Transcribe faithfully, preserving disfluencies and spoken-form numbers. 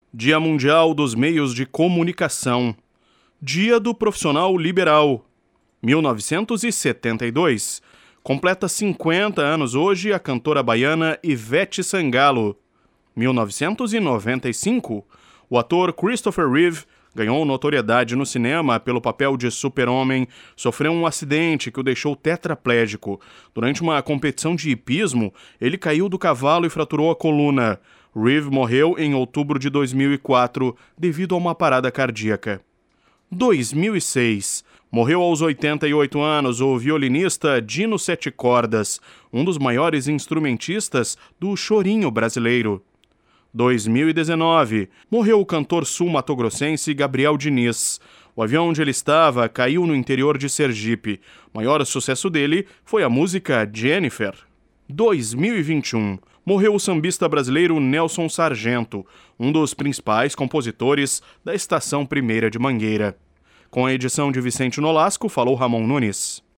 Dia Mundial dos Meios de Comunicação. Dia do Profissional Liberal. mil novecentos e setenta e dois. Completa cinquenta anos hoje a cantora baiana Ivete Sangalo. mil novecentos e noventa e cinco. O ator Christopher Reeve ganhou notoriedade no cinema pelo papel de super-homem, sofreu um acidente que o deixou tetraplégico. Durante uma competição de hipismo, ele caiu do cavalo e fraturou a coluna. Reeve morreu em outubro de dois mil e quatro devido a uma parada cardíaca. dois mil e seis. Morreu aos oitenta e oito anos o violinista Dino Sete Cordas, um dos maiores instrumentistas do chorinho brasileiro. dois mil e dezenove. Morreu o cantor sul-matogrossense Gabriel Diniz. O avião onde ele estava caiu no interior de Sergipe. O maior sucesso dele foi a música Jennifer. dois mil e vinte e um. Morreu o sambista brasileiro Nelson Sargento, um dos principais compositores da Estação Primeira de Mangueira. Com a edição de Vicente Nolasco, falou Ramon Nunes.